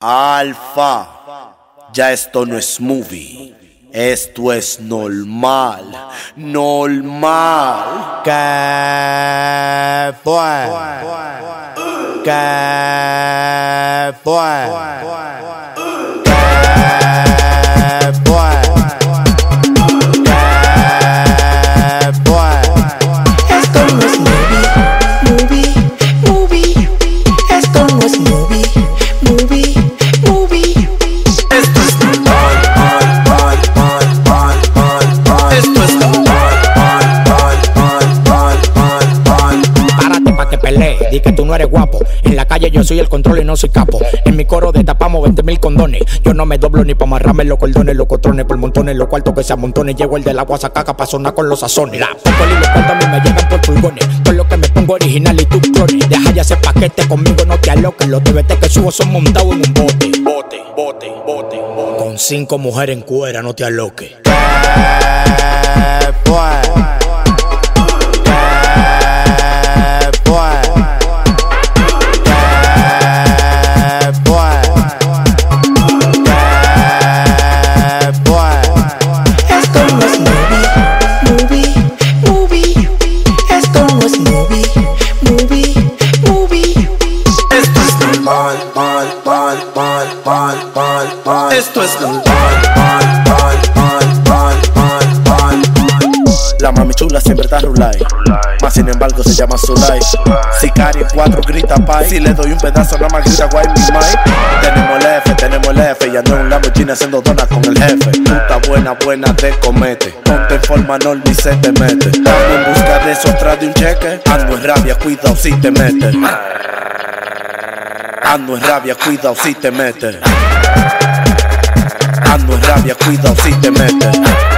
Alfa, ya esto no es movie, esto es normal, normal. ¿Qué fue? ¿Qué fue? Di que tú no eres guapo. En la calle yo soy el control y no soy capo. En mi coro destapamos 20,000 condones. Yo no me doblo ni pa' amarrarme los cordones, los cotrones, por montones, los cuartos que se amontonen. Llego el del agua sacaca pa' sonar con los sazones. La poco y los cuentos a mí me llegan por furgones. Todo lo que me pongo original y tú clones. Deja ya ese paquete conmigo, no te aloques. Los TBT que subo son montados en un bote. Bote. Con 5 mujeres en cuera, no te aloques. ¿Qué fue? Esto es la mami chula siempre está rulay, más sin embargo se llama Zulay. Sicario 4 grita pay, si le doy un pedazo nada más grita guay mi mai. Tenemos el F y ando en un Lamborghini haciendo donas con el jefe. Puta buena te comete, ponte en forma normal y se te mete. Ando en busca de eso tras de un cheque, ando en rabia, cuidado si te metes. Ando en rabia, cuidado si te metes. Ando en rabia, cuidado si te metes.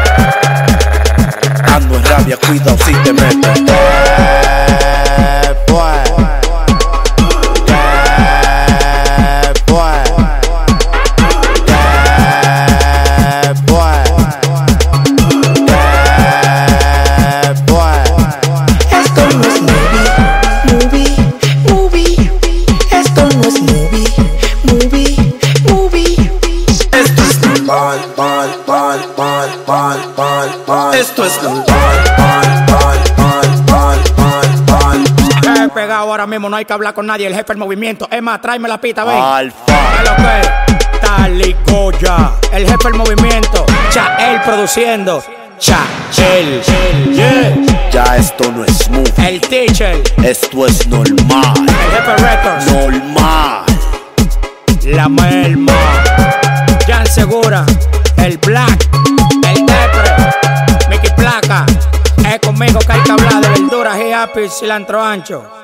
Ando en rabia, cuidado si te metes. Esto es pegado ahora mismo, no hay que hablar con nadie. El jefe del movimiento, es más, tráeme la pita, ven. Alfa, Talicoya, el jefe del movimiento. Chael produciendo. Chael, yeah. Ya esto no es movie, El teacher, esto es normal, el jefe Records, normal. La Melma, Jan Segura, el Black, el Depre, Mickey Placa. Es conmigo que hay que hablar de verduras y apis, cilantro ancho.